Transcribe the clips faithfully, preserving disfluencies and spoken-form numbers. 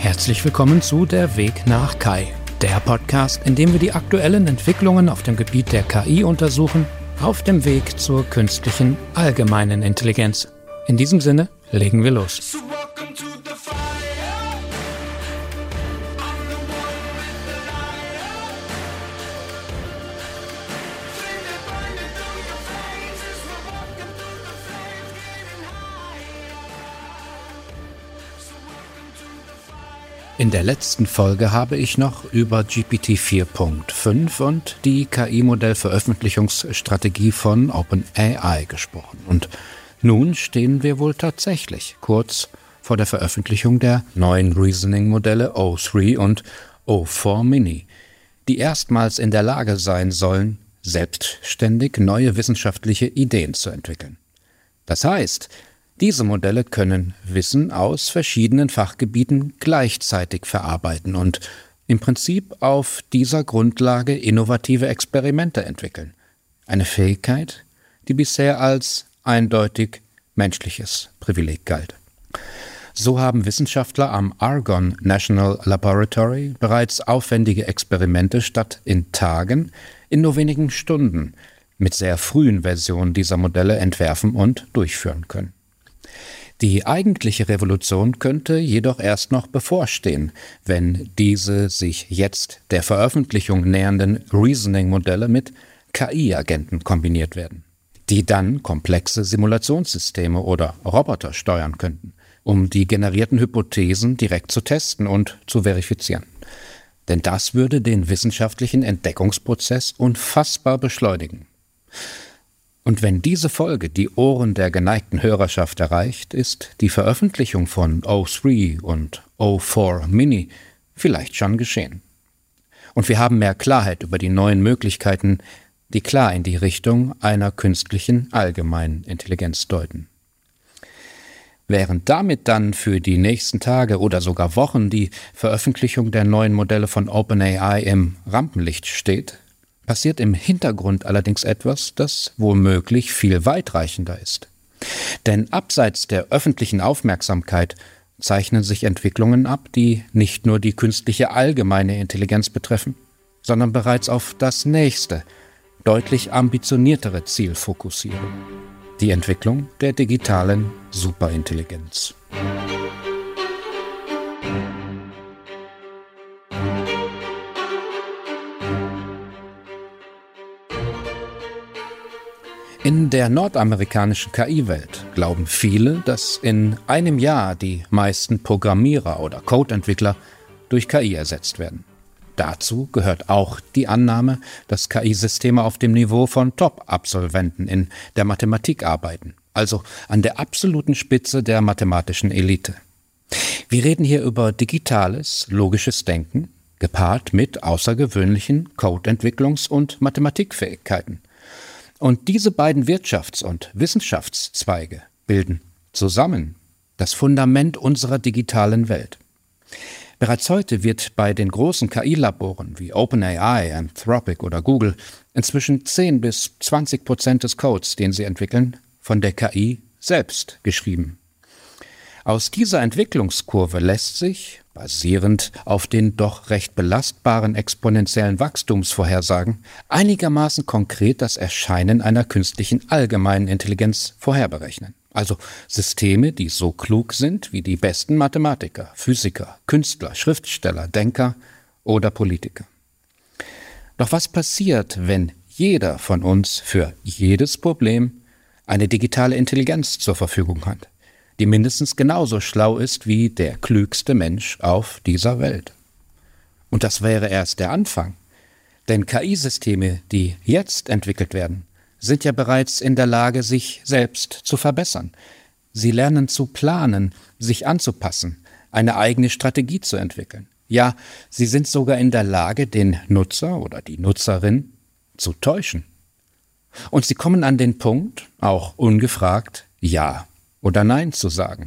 Herzlich willkommen zu Der Weg nach K I, der Podcast, in dem wir die aktuellen Entwicklungen auf dem Gebiet der K I untersuchen, auf dem Weg zur künstlichen allgemeinen Intelligenz. In diesem Sinne legen wir los. In der letzten Folge habe ich noch über G P T vier Punkt fünf und die K I-Modell-Veröffentlichungsstrategie von OpenAI gesprochen. Und nun stehen wir wohl tatsächlich kurz vor der Veröffentlichung der neuen Reasoning-Modelle O drei und O vier Mini, die erstmals in der Lage sein sollen, selbstständig neue wissenschaftliche Ideen zu entwickeln. Das heißt, diese Modelle können Wissen aus verschiedenen Fachgebieten gleichzeitig verarbeiten und im Prinzip auf dieser Grundlage innovative Experimente entwickeln. Eine Fähigkeit, die bisher als eindeutig menschliches Privileg galt. So haben Wissenschaftler am Argonne National Laboratory bereits aufwendige Experimente statt in Tagen in nur wenigen Stunden mit sehr frühen Versionen dieser Modelle entwerfen und durchführen können. Die eigentliche Revolution könnte jedoch erst noch bevorstehen, wenn diese sich jetzt der Veröffentlichung nähernden Reasoning-Modelle mit K I-Agenten kombiniert werden, die dann komplexe Simulationssysteme oder Roboter steuern könnten, um die generierten Hypothesen direkt zu testen und zu verifizieren. Denn das würde den wissenschaftlichen Entdeckungsprozess unfassbar beschleunigen. Und wenn diese Folge die Ohren der geneigten Hörerschaft erreicht, ist die Veröffentlichung von O drei und O vier Mini vielleicht schon geschehen. Und wir haben mehr Klarheit über die neuen Möglichkeiten, die klar in die Richtung einer künstlichen allgemeinen Intelligenz deuten. Während damit dann für die nächsten Tage oder sogar Wochen die Veröffentlichung der neuen Modelle von OpenAI im Rampenlicht steht, passiert im Hintergrund allerdings etwas, das womöglich viel weitreichender ist. Denn abseits der öffentlichen Aufmerksamkeit zeichnen sich Entwicklungen ab, die nicht nur die künstliche allgemeine Intelligenz betreffen, sondern bereits auf das nächste, deutlich ambitioniertere Ziel fokussieren: die Entwicklung der digitalen Superintelligenz. In der nordamerikanischen K I-Welt glauben viele, dass in einem Jahr die meisten Programmierer oder Codeentwickler durch K I ersetzt werden. Dazu gehört auch die Annahme, dass K I-Systeme auf dem Niveau von Top-Absolventen in der Mathematik arbeiten, also an der absoluten Spitze der mathematischen Elite. Wir reden hier über digitales, logisches Denken, gepaart mit außergewöhnlichen Codeentwicklungs- und Mathematikfähigkeiten. Und diese beiden Wirtschafts- und Wissenschaftszweige bilden zusammen das Fundament unserer digitalen Welt. Bereits heute wird bei den großen K I-Laboren wie OpenAI, Anthropic oder Google inzwischen zehn bis zwanzig Prozent des Codes, den sie entwickeln, von der K I selbst geschrieben. Aus dieser Entwicklungskurve lässt sich, basierend auf den doch recht belastbaren exponentiellen Wachstumsvorhersagen, einigermaßen konkret das Erscheinen einer künstlichen allgemeinen Intelligenz vorherberechnen. Also Systeme, die so klug sind wie die besten Mathematiker, Physiker, Künstler, Schriftsteller, Denker oder Politiker. Doch was passiert, wenn jeder von uns für jedes Problem eine digitale Intelligenz zur Verfügung hat, die mindestens genauso schlau ist wie der klügste Mensch auf dieser Welt? Und das wäre erst der Anfang. Denn K I-Systeme, die jetzt entwickelt werden, sind ja bereits in der Lage, sich selbst zu verbessern. Sie lernen zu planen, sich anzupassen, eine eigene Strategie zu entwickeln. Ja, sie sind sogar in der Lage, den Nutzer oder die Nutzerin zu täuschen. Und sie kommen an den Punkt, auch ungefragt, Ja oder Nein zu sagen.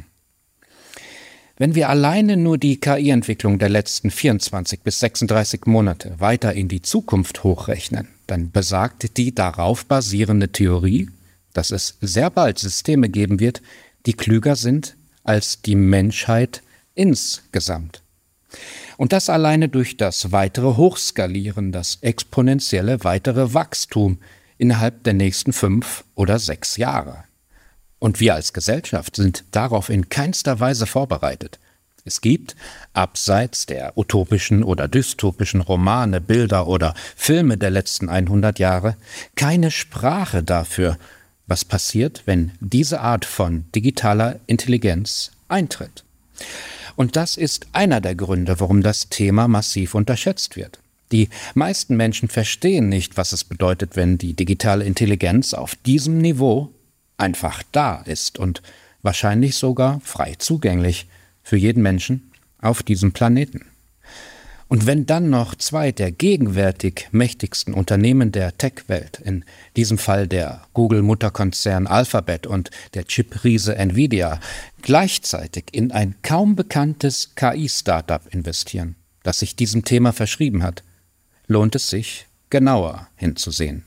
Wenn wir alleine nur die K I-Entwicklung der letzten vierundzwanzig bis sechsunddreißig Monate weiter in die Zukunft hochrechnen, dann besagt die darauf basierende Theorie, dass es sehr bald Systeme geben wird, die klüger sind als die Menschheit insgesamt. Und das alleine durch das weitere Hochskalieren, das exponentielle weitere Wachstum innerhalb der nächsten fünf oder sechs Jahre. Und wir als Gesellschaft sind darauf in keinster Weise vorbereitet. Es gibt, abseits der utopischen oder dystopischen Romane, Bilder oder Filme der letzten hundert Jahre, keine Sprache dafür, was passiert, wenn diese Art von digitaler Intelligenz eintritt. Und das ist einer der Gründe, warum das Thema massiv unterschätzt wird. Die meisten Menschen verstehen nicht, was es bedeutet, wenn die digitale Intelligenz auf diesem Niveau einfach da ist und wahrscheinlich sogar frei zugänglich für jeden Menschen auf diesem Planeten. Und wenn dann noch zwei der gegenwärtig mächtigsten Unternehmen der Tech-Welt, in diesem Fall der Google-Mutterkonzern Alphabet und der Chip-Riese Nvidia, gleichzeitig in ein kaum bekanntes K I-Startup investieren, das sich diesem Thema verschrieben hat, lohnt es sich, genauer hinzusehen.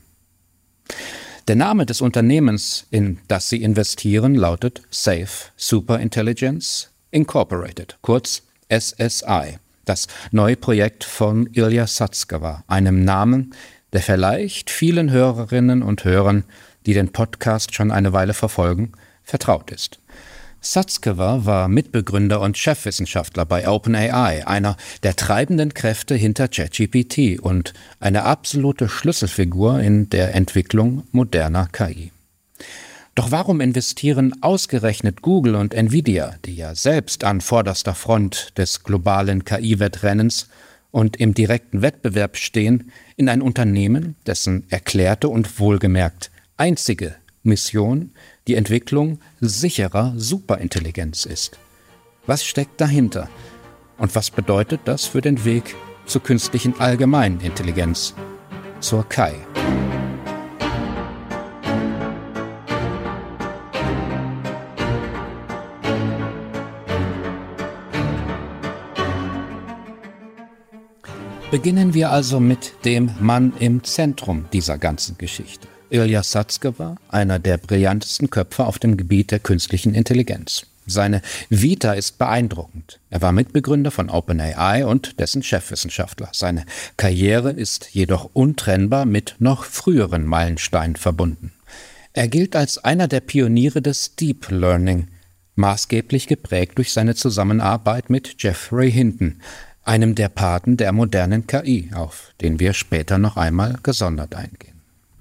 Der Name des Unternehmens, in das sie investieren, lautet Safe Superintelligence Incorporated, kurz S S I. Das neue Projekt von Ilya Sutskever, einem Namen, der vielleicht vielen Hörerinnen und Hörern, die den Podcast schon eine Weile verfolgen, vertraut ist. Sutskever war Mitbegründer und Chefwissenschaftler bei OpenAI, einer der treibenden Kräfte hinter ChatGPT und eine absolute Schlüsselfigur in der Entwicklung moderner K I. Doch warum investieren ausgerechnet Google und Nvidia, die ja selbst an vorderster Front des globalen K I-Wettrennens und im direkten Wettbewerb stehen, in ein Unternehmen, dessen erklärte und wohlgemerkt einzige Mission die Entwicklung sicherer Superintelligenz ist? Was steckt dahinter? Und was bedeutet das für den Weg zur künstlichen allgemeinen Intelligenz, zur K I? Beginnen wir also mit dem Mann im Zentrum dieser ganzen Geschichte. Ilya Sutskever, einer der brillantesten Köpfe auf dem Gebiet der künstlichen Intelligenz. Seine Vita ist beeindruckend. Er war Mitbegründer von OpenAI und dessen Chefwissenschaftler. Seine Karriere ist jedoch untrennbar mit noch früheren Meilensteinen verbunden. Er gilt als einer der Pioniere des Deep Learning, maßgeblich geprägt durch seine Zusammenarbeit mit Geoffrey Hinton, einem der Paten der modernen K I, auf den wir später noch einmal gesondert eingehen.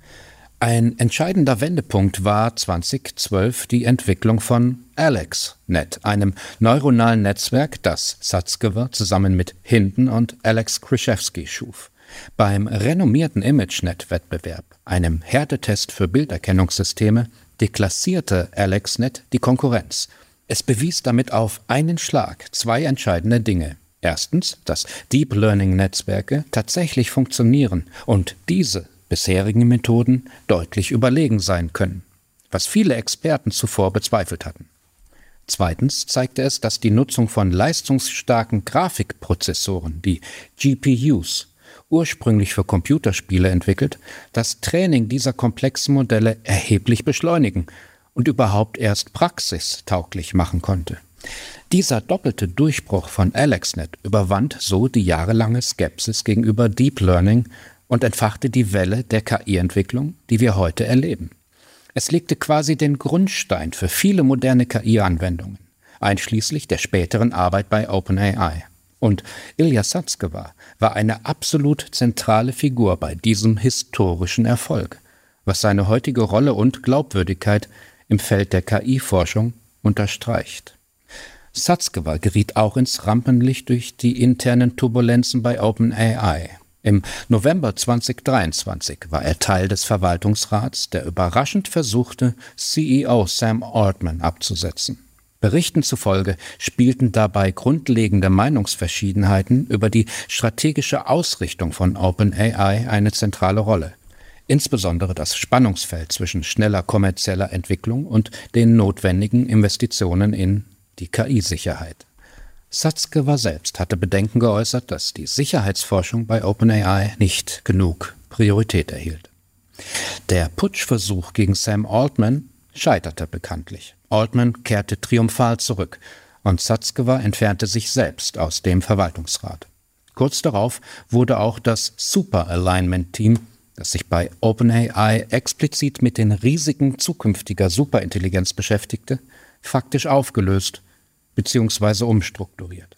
Ein entscheidender Wendepunkt war zweitausendzwölf die Entwicklung von AlexNet, einem neuronalen Netzwerk, das Sutskever zusammen mit Hinton und Alex Krizhevsky schuf. Beim renommierten ImageNet-Wettbewerb, einem Härtetest für Bilderkennungssysteme, deklassierte AlexNet die Konkurrenz. Es bewies damit auf einen Schlag zwei entscheidende Dinge. Erstens, dass Deep Learning-Netzwerke tatsächlich funktionieren und diese bisherigen Methoden deutlich überlegen sein können, was viele Experten zuvor bezweifelt hatten. Zweitens zeigte es, dass die Nutzung von leistungsstarken Grafikprozessoren, die G P Us, ursprünglich für Computerspiele entwickelt, das Training dieser komplexen Modelle erheblich beschleunigen und überhaupt erst praxistauglich machen konnte. Dieser doppelte Durchbruch von AlexNet überwand so die jahrelange Skepsis gegenüber Deep Learning und entfachte die Welle der K I-Entwicklung, die wir heute erleben. Es legte quasi den Grundstein für viele moderne K I-Anwendungen, einschließlich der späteren Arbeit bei OpenAI. Und Ilya Sutskever war eine absolut zentrale Figur bei diesem historischen Erfolg, was seine heutige Rolle und Glaubwürdigkeit im Feld der K I-Forschung unterstreicht. Sutskever geriet auch ins Rampenlicht durch die internen Turbulenzen bei OpenAI. Im November zweitausenddreiundzwanzig war er Teil des Verwaltungsrats, der überraschend versuchte, C E O Sam Altman abzusetzen. Berichten zufolge spielten dabei grundlegende Meinungsverschiedenheiten über die strategische Ausrichtung von OpenAI eine zentrale Rolle. Insbesondere das Spannungsfeld zwischen schneller kommerzieller Entwicklung und den notwendigen Investitionen in die K I-Sicherheit. Sutskever selbst hatte Bedenken geäußert, dass die Sicherheitsforschung bei OpenAI nicht genug Priorität erhielt. Der Putschversuch gegen Sam Altman scheiterte bekanntlich. Altman kehrte triumphal zurück. und Sutskever entfernte sich selbst aus dem Verwaltungsrat. Kurz darauf wurde auch das Super Alignment Team, das sich bei OpenAI explizit mit den Risiken zukünftiger Superintelligenz beschäftigte, faktisch aufgelöst bzw. umstrukturiert.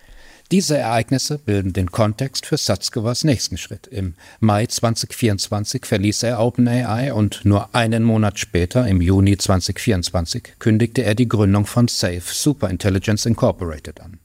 Diese Ereignisse bilden den Kontext für Sutskevers nächsten Schritt. Im Mai zweitausendvierundzwanzig verließ er OpenAI und nur einen Monat später, im Juni zweitausendvierundzwanzig, kündigte er die Gründung von Safe Superintelligence Incorporated an.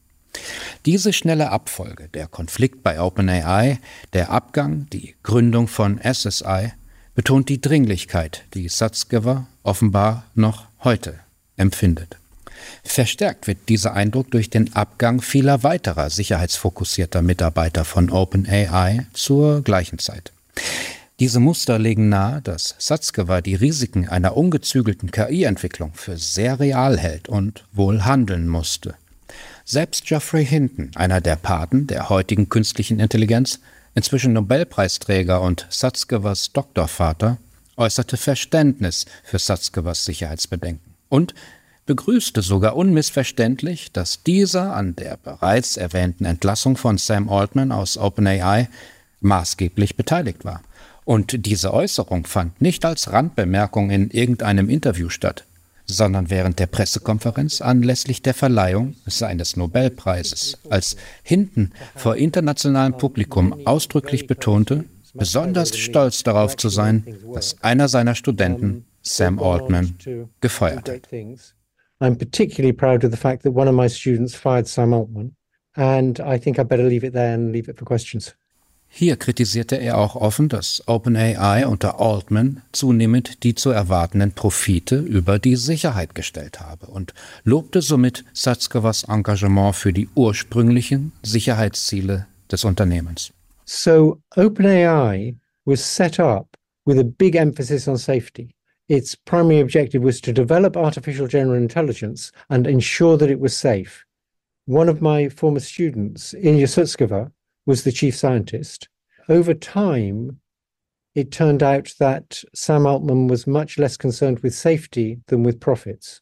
Diese schnelle Abfolge, der Konflikt bei OpenAI, der Abgang, die Gründung von S S I, betont die Dringlichkeit, die Sutskever offenbar noch heute empfindet. Verstärkt wird dieser Eindruck durch den Abgang vieler weiterer sicherheitsfokussierter Mitarbeiter von OpenAI zur gleichen Zeit. Diese Muster legen nahe, dass Sutskever die Risiken einer ungezügelten K I-Entwicklung für sehr real hält und wohl handeln musste. Selbst Geoffrey Hinton, einer der Paten der heutigen künstlichen Intelligenz, inzwischen Nobelpreisträger und Sutskevers Doktorvater, äußerte Verständnis für Sutskevers Sicherheitsbedenken und begrüßte sogar unmissverständlich, dass dieser an der bereits erwähnten Entlassung von Sam Altman aus OpenAI maßgeblich beteiligt war. Und diese Äußerung fand nicht als Randbemerkung in irgendeinem Interview statt, sondern während der Pressekonferenz anlässlich der Verleihung seines Nobelpreises, als Hinton vor internationalem Publikum ausdrücklich betonte, besonders stolz darauf zu sein, dass einer seiner Studenten Sam Altman gefeuert hat. I'm particularly proud of the fact that one of my students fired Sam Altman, and I think I better leave it there and leave it for questions. Hier kritisierte er auch offen, dass OpenAI unter Altman zunehmend die zu erwartenden Profite über die Sicherheit gestellt habe und lobte somit Sutskevers Engagement für die ursprünglichen Sicherheitsziele des Unternehmens. So OpenAI was set up with a big emphasis on safety. Its primary objective was to develop artificial general intelligence and ensure that it was safe. One of my former students, Ilya Sutskever, was the chief scientist. Over time, it turned out that Sam Altman was much less concerned with safety than with profits.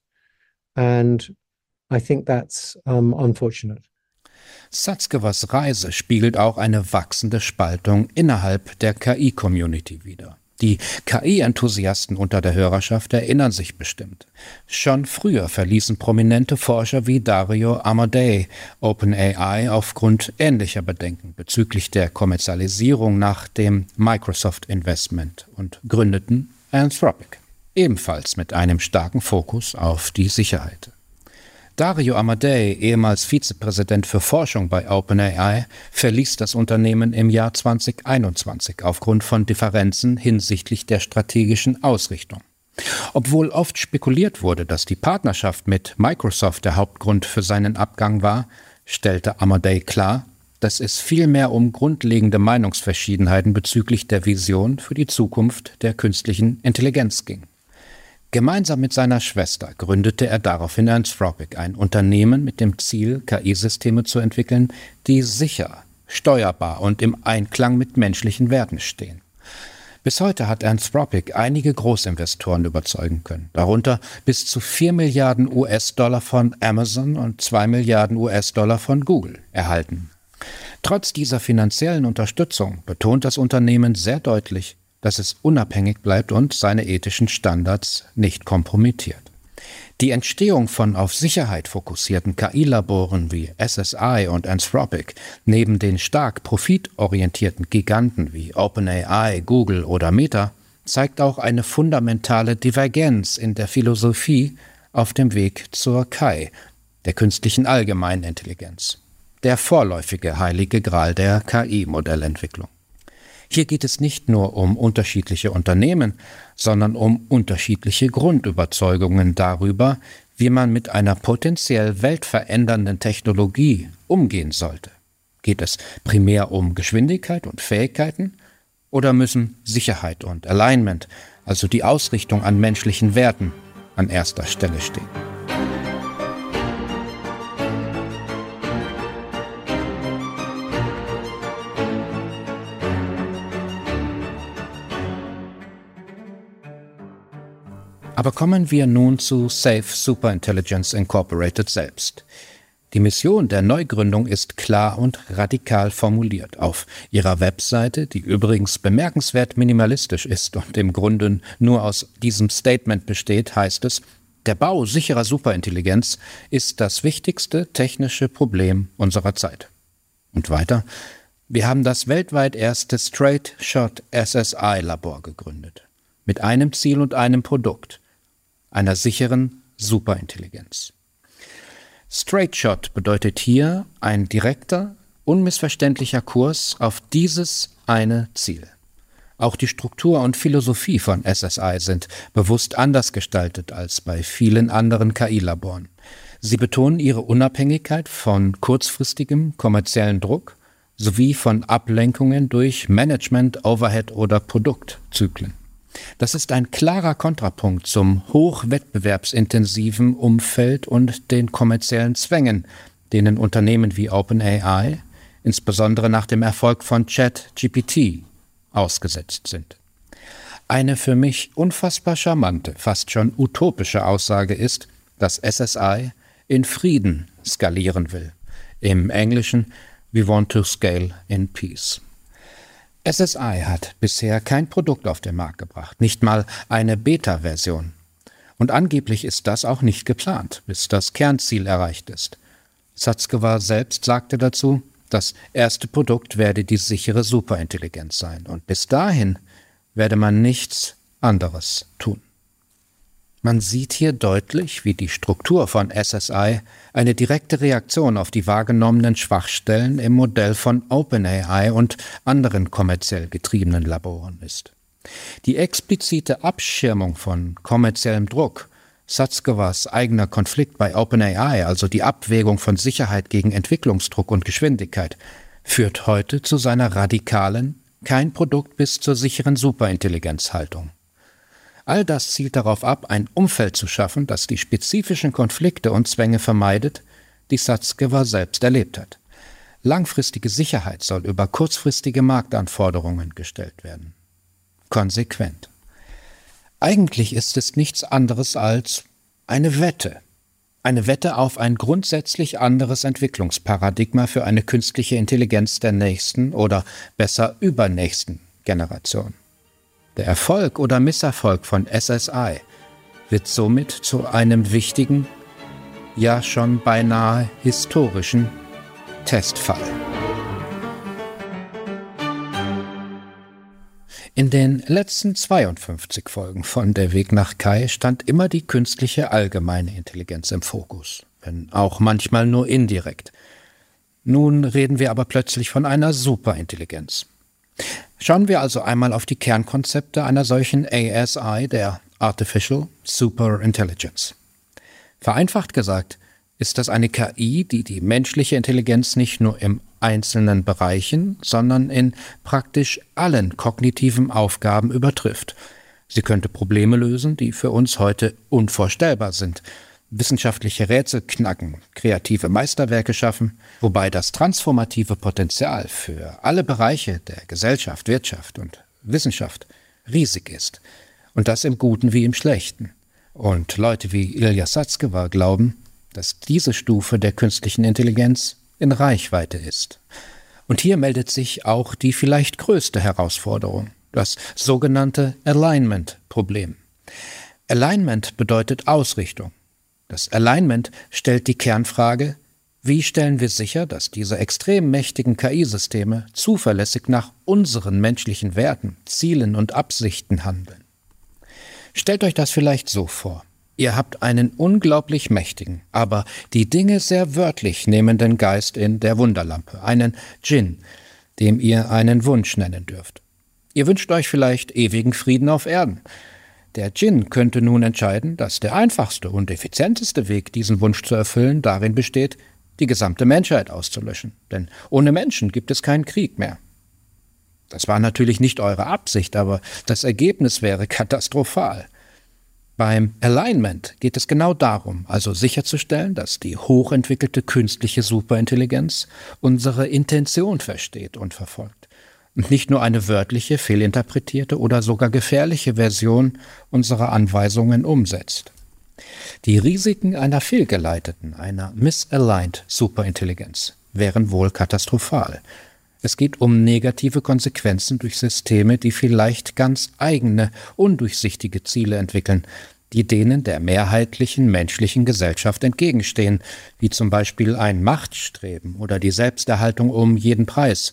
And I think that's um, unfortunate. Sutskevers Reise spiegelt auch eine wachsende Spaltung innerhalb der K I-Community wider. Die K I-Enthusiasten unter der Hörerschaft erinnern sich bestimmt. Schon früher verließen prominente Forscher wie Dario Amodei OpenAI aufgrund ähnlicher Bedenken bezüglich der Kommerzialisierung nach dem Microsoft-Investment und gründeten Anthropic, ebenfalls mit einem starken Fokus auf die Sicherheit. Dario Amodei, ehemals Vizepräsident für Forschung bei OpenAI, verließ das Unternehmen im Jahr zweitausendeinundzwanzig aufgrund von Differenzen hinsichtlich der strategischen Ausrichtung. Obwohl oft spekuliert wurde, dass die Partnerschaft mit Microsoft der Hauptgrund für seinen Abgang war, stellte Amodei klar, dass es vielmehr um grundlegende Meinungsverschiedenheiten bezüglich der Vision für die Zukunft der künstlichen Intelligenz ging. Gemeinsam mit seiner Schwester gründete er daraufhin Anthropic, ein Unternehmen mit dem Ziel, K I-Systeme zu entwickeln, die sicher, steuerbar und im Einklang mit menschlichen Werten stehen. Bis heute hat Anthropic einige Großinvestoren überzeugen können, darunter bis zu vier Milliarden U S-Dollar von Amazon und zwei Milliarden U S-Dollar von Google erhalten. Trotz dieser finanziellen Unterstützung betont das Unternehmen sehr deutlich, dass es unabhängig bleibt und seine ethischen Standards nicht kompromittiert. Die Entstehung von auf Sicherheit fokussierten K I-Laboren wie S S I und Anthropic neben den stark profitorientierten Giganten wie OpenAI, Google oder Meta zeigt auch eine fundamentale Divergenz in der Philosophie auf dem Weg zur K I, der künstlichen allgemeinen Intelligenz, der vorläufige heilige Gral der K I-Modellentwicklung. Hier geht es nicht nur um unterschiedliche Unternehmen, sondern um unterschiedliche Grundüberzeugungen darüber, wie man mit einer potenziell weltverändernden Technologie umgehen sollte. Geht es primär um Geschwindigkeit und Fähigkeiten oder müssen Sicherheit und Alignment, also die Ausrichtung an menschlichen Werten, an erster Stelle stehen? Aber kommen wir nun zu Safe Superintelligence Incorporated selbst. Die Mission der Neugründung ist klar und radikal formuliert. Auf ihrer Webseite, die übrigens bemerkenswert minimalistisch ist und im Grunde nur aus diesem Statement besteht, heißt es: Der Bau sicherer Superintelligenz ist das wichtigste technische Problem unserer Zeit. Und weiter: Wir haben das weltweit erste Straight-Shot S S I-Labor gegründet. Mit einem Ziel und einem Produkt: einer sicheren Superintelligenz. Straight Shot bedeutet hier ein direkter, unmissverständlicher Kurs auf dieses eine Ziel. Auch die Struktur und Philosophie von S S I sind bewusst anders gestaltet als bei vielen anderen K I-Laboren. Sie betonen ihre Unabhängigkeit von kurzfristigem kommerziellen Druck sowie von Ablenkungen durch Management, Overhead oder Produktzyklen. Das ist ein klarer Kontrapunkt zum hochwettbewerbsintensiven Umfeld und den kommerziellen Zwängen, denen Unternehmen wie OpenAI, insbesondere nach dem Erfolg von ChatGPT, ausgesetzt sind. Eine für mich unfassbar charmante, fast schon utopische Aussage ist, dass S S I in Frieden skalieren will. Im Englischen: We want to scale in peace. S S I hat bisher kein Produkt auf den Markt gebracht, nicht mal eine Beta-Version. Und angeblich ist das auch nicht geplant, bis das Kernziel erreicht ist. Sutskever selbst sagte dazu, das erste Produkt werde die sichere Superintelligenz sein und bis dahin werde man nichts anderes tun. Man sieht hier deutlich, wie die Struktur von S S I eine direkte Reaktion auf die wahrgenommenen Schwachstellen im Modell von OpenAI und anderen kommerziell getriebenen Laboren ist. Die explizite Abschirmung von kommerziellem Druck, Sutskevers eigener Konflikt bei OpenAI, also die Abwägung von Sicherheit gegen Entwicklungsdruck und Geschwindigkeit, führt heute zu seiner radikalen, kein Produkt bis zur sicheren Superintelligenzhaltung. All das zielt darauf ab, ein Umfeld zu schaffen, das die spezifischen Konflikte und Zwänge vermeidet, die Sutskever selbst erlebt hat. Langfristige Sicherheit soll über kurzfristige Marktanforderungen gestellt werden. Konsequent. Eigentlich ist es nichts anderes als eine Wette. Eine Wette auf ein grundsätzlich anderes Entwicklungsparadigma für eine künstliche Intelligenz der nächsten oder besser übernächsten Generation. Der Erfolg oder Misserfolg von S S I wird somit zu einem wichtigen, ja schon beinahe historischen Testfall. In den letzten zweiundfünfzig Folgen von Der Weg nach Kai stand immer die künstliche allgemeine Intelligenz im Fokus, wenn auch manchmal nur indirekt. Nun reden wir aber plötzlich von einer Superintelligenz. Schauen wir also einmal auf die Kernkonzepte einer solchen A S I, der Artificial Superintelligence. Vereinfacht gesagt ist das eine K I, die die menschliche Intelligenz nicht nur im einzelnen Bereichen, sondern in praktisch allen kognitiven Aufgaben übertrifft. Sie könnte Probleme lösen, die für uns heute unvorstellbar sind, wissenschaftliche Rätsel knacken, kreative Meisterwerke schaffen, wobei das transformative Potenzial für alle Bereiche der Gesellschaft, Wirtschaft und Wissenschaft riesig ist. Und das im Guten wie im Schlechten. Und Leute wie Ilya Sutskever glauben, dass diese Stufe der künstlichen Intelligenz in Reichweite ist. Und hier meldet sich auch die vielleicht größte Herausforderung, das sogenannte Alignment-Problem. Alignment bedeutet Ausrichtung. Das Alignment stellt die Kernfrage: Wie stellen wir sicher, dass diese extrem mächtigen K I-Systeme zuverlässig nach unseren menschlichen Werten, Zielen und Absichten handeln? Stellt euch das vielleicht so vor. Ihr habt einen unglaublich mächtigen, aber die Dinge sehr wörtlich nehmenden Geist in der Wunderlampe, einen Djinn, dem ihr einen Wunsch nennen dürft. Ihr wünscht euch vielleicht ewigen Frieden auf Erden. Der Djinn könnte nun entscheiden, dass der einfachste und effizienteste Weg, diesen Wunsch zu erfüllen, darin besteht, die gesamte Menschheit auszulöschen. Denn ohne Menschen gibt es keinen Krieg mehr. Das war natürlich nicht eure Absicht, aber das Ergebnis wäre katastrophal. Beim Alignment geht es genau darum, also sicherzustellen, dass die hochentwickelte künstliche Superintelligenz unsere Intention versteht und verfolgt. und nicht nur eine wörtliche, fehlinterpretierte oder sogar gefährliche Version unserer Anweisungen umsetzt. Die Risiken einer fehlgeleiteten, einer misaligned Superintelligenz wären wohl katastrophal. Es geht um negative Konsequenzen durch Systeme, die vielleicht ganz eigene, undurchsichtige Ziele entwickeln, die denen der mehrheitlichen menschlichen Gesellschaft entgegenstehen, wie zum Beispiel ein Machtstreben oder die Selbsterhaltung um jeden Preis.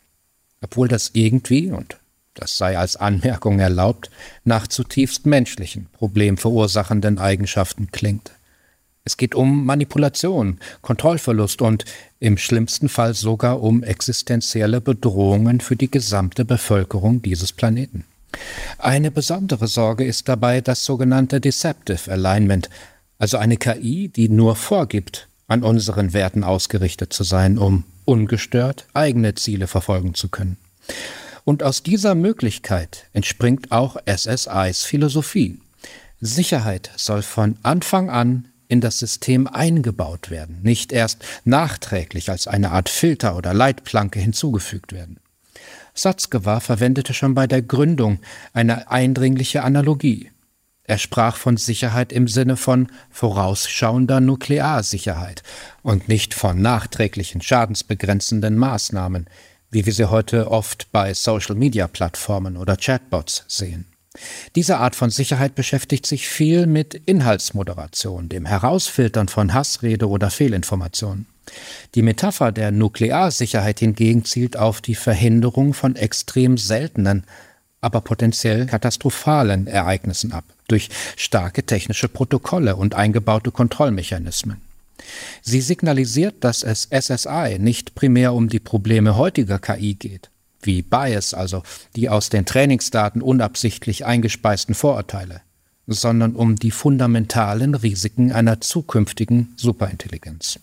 Obwohl das irgendwie, und das sei als Anmerkung erlaubt, nach zutiefst menschlichen, problemverursachenden Eigenschaften klingt. Es geht um Manipulation, Kontrollverlust und im schlimmsten Fall sogar um existenzielle Bedrohungen für die gesamte Bevölkerung dieses Planeten. Eine besondere Sorge ist dabei das sogenannte Deceptive Alignment, also eine K I, die nur vorgibt, an unseren Werten ausgerichtet zu sein, um ungestört eigene Ziele verfolgen zu können. Und aus dieser Möglichkeit entspringt auch S S Is Philosophie. Sicherheit soll von Anfang an in das System eingebaut werden, nicht erst nachträglich als eine Art Filter oder Leitplanke hinzugefügt werden. Satzgevar verwendete schon bei der Gründung eine eindringliche Analogie. Er sprach von Sicherheit im Sinne von vorausschauender Nuklearsicherheit und nicht von nachträglichen schadensbegrenzenden Maßnahmen, wie wir sie heute oft bei Social-Media-Plattformen oder Chatbots sehen. Diese Art von Sicherheit beschäftigt sich viel mit Inhaltsmoderation, dem Herausfiltern von Hassrede oder Fehlinformationen. Die Metapher der Nuklearsicherheit hingegen zielt auf die Verhinderung von extrem seltenen, aber potenziell katastrophalen Ereignissen ab, durch starke technische Protokolle und eingebaute Kontrollmechanismen. Sie signalisiert, dass es S S I nicht primär um die Probleme heutiger K I geht, wie Bias, also die aus den Trainingsdaten unabsichtlich eingespeisten Vorurteile, sondern um die fundamentalen Risiken einer zukünftigen Superintelligenz.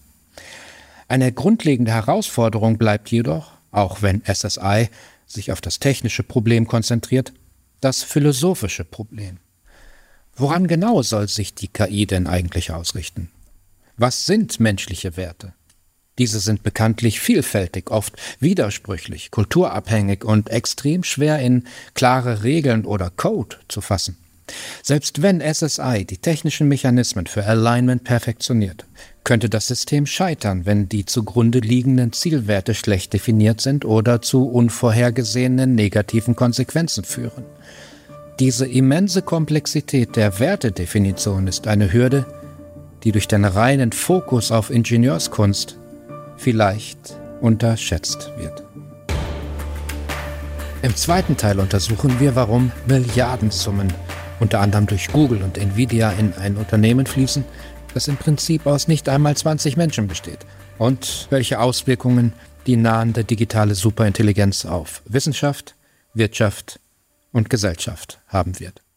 Eine grundlegende Herausforderung bleibt jedoch, auch wenn S S I sich auf das technische Problem konzentriert, das philosophische Problem. Woran genau soll sich die K I denn eigentlich ausrichten? Was sind menschliche Werte? Diese sind bekanntlich vielfältig, oft widersprüchlich, kulturabhängig und extrem schwer in klare Regeln oder Code zu fassen. Selbst wenn S S I die technischen Mechanismen für Alignment perfektioniert, könnte das System scheitern, wenn die zugrunde liegenden Zielwerte schlecht definiert sind oder zu unvorhergesehenen negativen Konsequenzen führen. Diese immense Komplexität der Wertedefinition ist eine Hürde, die durch den reinen Fokus auf Ingenieurskunst vielleicht unterschätzt wird. Im zweiten Teil untersuchen wir, warum Milliardensummen, unter anderem durch Google und Nvidia, in ein Unternehmen fließen, das im Prinzip aus nicht einmal zwanzig Menschen besteht, und welche Auswirkungen die nahende digitale Superintelligenz auf Wissenschaft, Wirtschaft und Gesellschaft haben wird.